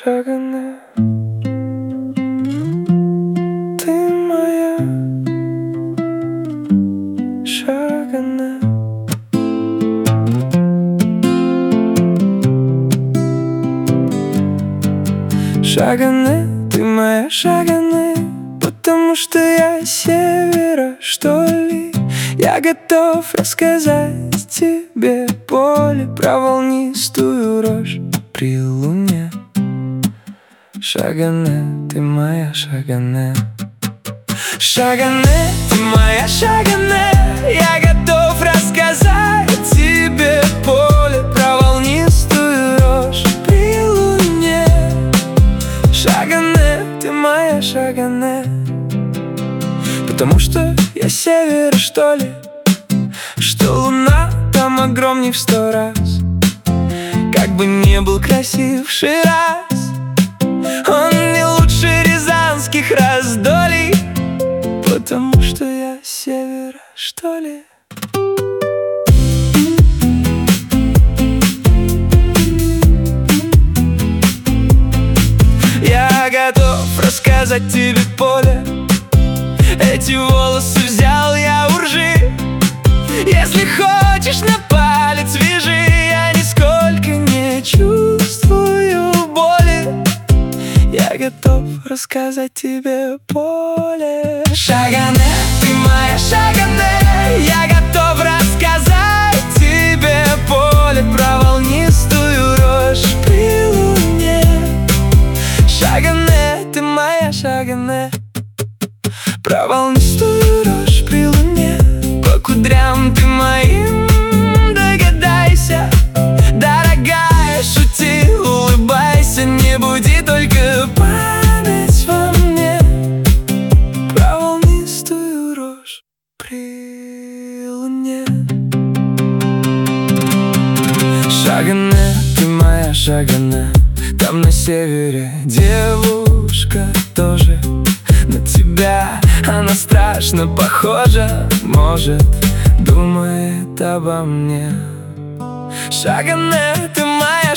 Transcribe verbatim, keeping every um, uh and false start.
Шагане, ты моя Шагане. Шагане, ты моя Шагане, потому что я с севера, что ли. Я готов рассказать тебе поле про волнистую рожь при луне. Шагане, ты моя Шагане. Шагане, ты моя Шагане, я готов рассказать тебе поле про волнистую рожь при луне. Шагане, ты моя Шагане, потому что я с севера, что ли, что луна там огромней в сто раз. Как бы не был красив Шираз, он не лучше рязанских раздолий, потому что я с севера, что ли. Я готов рассказать тебе поле. Эти волосы взял я у ржи. Если хочешь, на палец вяжи. Я нисколько не чувствую боли. Я готов рассказать тебе поле. Шагане, ты моя Шагане, я готов рассказать тебе поле про волнистую рожь при луне. Шагане, ты моя Шагане, про волнистую рожь при луне. По кудрям ты моим догадайся, дорогая, шути, улыбайся, не буди только память во мне. Про волнистую рожь при луне. Шагане, ты моя Шагане, там на севере девушка тоже на тебя, она страшно похожа, может, думает обо мне. Шагане, ты моя